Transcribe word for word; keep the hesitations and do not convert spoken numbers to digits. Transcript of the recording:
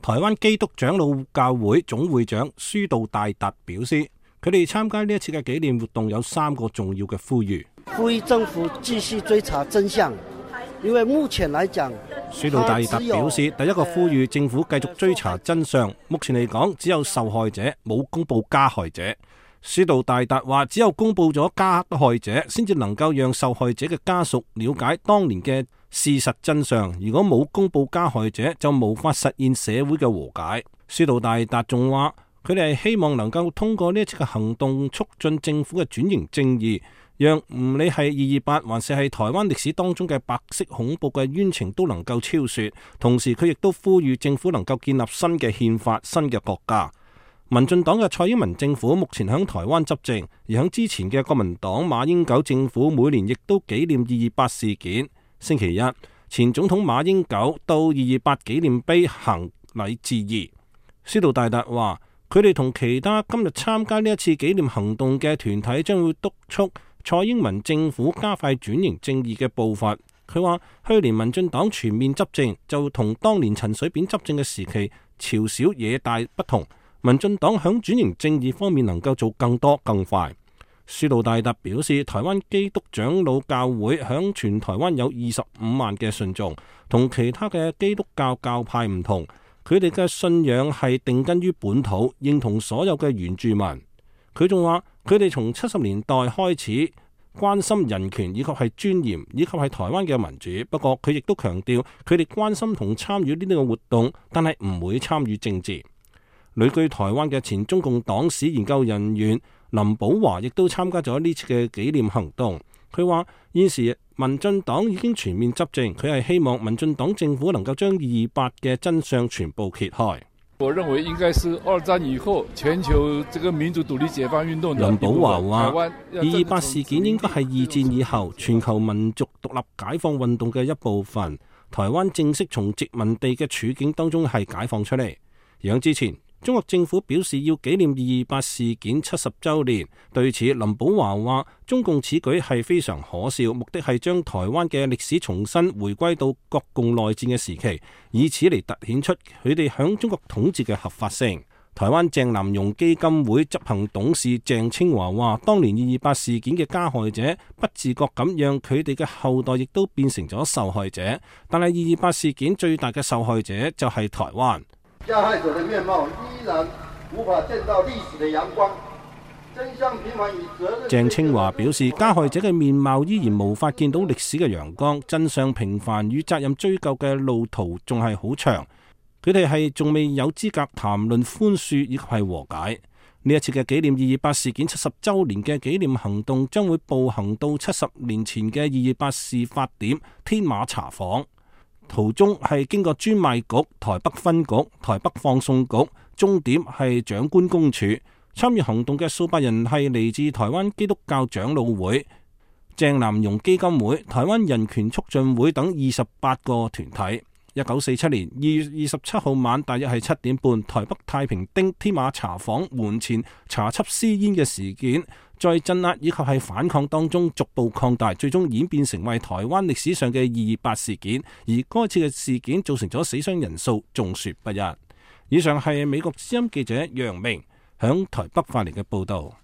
台灣基督長老教會總會長舒道大達表示，佢哋參加呢一次嘅紀念活動有三個重要嘅呼籲。 呼籲政府繼續追查真相，因為目前來講， 舒道大達表示，第一個呼籲政府繼續追查真相。目前嚟講，只有受害者，冇公布加害者。舒道大達話，只有公布咗加害者，先至能夠讓受害者嘅家屬了解當年嘅事實真相。如果冇公布加害者，就無法實現社會嘅和解。舒道大達仲話，佢哋係希望能夠通過呢一次嘅行動，促進政府嘅轉型正義，讓唔理係二二八還是係台灣歷史當中嘅白色恐怖嘅冤情都能夠超雪。同時，佢亦都呼籲政府能夠建立新嘅憲法、新嘅國家。民進黨嘅蔡英文政府目前響台灣執政，而響之前嘅國民黨馬英九政府每年亦都紀念二二八事件。星期一，前總統馬英九到二二八紀念碑行禮致意。舒道大達話，佢哋同其他今日參加呢一次紀念行動嘅團體將會督促蔡英文政府加快轉型正義嘅步伐。佢話，去年民進黨全面執政就同當年陳水扁執政嘅時期朝小野大不同。民進黨響轉型正義方面能夠做更多更快。舒道大達表示，台灣基督長老教會響全台灣有二十五萬嘅信眾，同其他嘅基督教教派唔同，佢哋嘅信仰係定根於本土，認同所有嘅原住民。佢仲話，佢哋從七十年代開始關心人權以及係尊嚴以及係台灣嘅民主。不過佢亦都強調，佢哋關心同參與呢啲嘅活動，但係唔會參與政治。旅居台灣嘅前中共黨史研究人員林寶華亦都參加咗呢次嘅紀念行動。佢話，現時民進黨已經全面執政，佢係希望民進黨政府能夠將二二八嘅真相全部揭開。 我認為應該是二戰以後全球這個民主獨立解放運動。 林寶華話，二二八事件應該係二戰以後全球民族獨立解放運動嘅一部分。台灣正式從殖民地嘅處境當中係解放出嚟。而之前，中國政府表示要紀念二二八事件七十週年，對此林寶華話，中共此舉係非常可笑，目的係將台灣嘅歷史重新回歸到國共內戰嘅時期，以此嚟凸顯出佢哋響中國統治嘅合法性。台灣鄭南榕基金會執行董事鄭清華話，當年二二八事件嘅加害者不自覺咁讓佢哋嘅後代亦都變成咗受害者，但係二二八事件最大嘅受害者就係台灣。 加害者的面貌依然無法見到歷史的陽光，真相頻繁與責任。 鄭清華表示，加害者嘅面貌依然無法見到歷史嘅陽光，真相平凡與責任追究嘅路途仲係好長，佢哋係仲未有資格談論寬恕以及係和解。呢一次嘅紀念二二八事件七十週年嘅紀念行動將會步行到七十年前嘅二二八事發點天馬茶坊。途中係經過專賣局、台北分局、台北放送局，終點係長官公署。參與行動嘅數百人係嚟自台灣基督教長老會、鄭南榕基金會、台灣人權促進會等二十八個團體。一九四七年二月二十七號晚，大約係七點半，台北太平町天馬茶坊門前查緝私煙嘅事件，在鎮壓以及係反抗當中逐步擴大，最終演變成為台灣歷史上嘅二二八事件。而該次嘅事件造成咗死傷人數眾說不一。以上係美國之音記者楊明響台北發嚟嘅報道。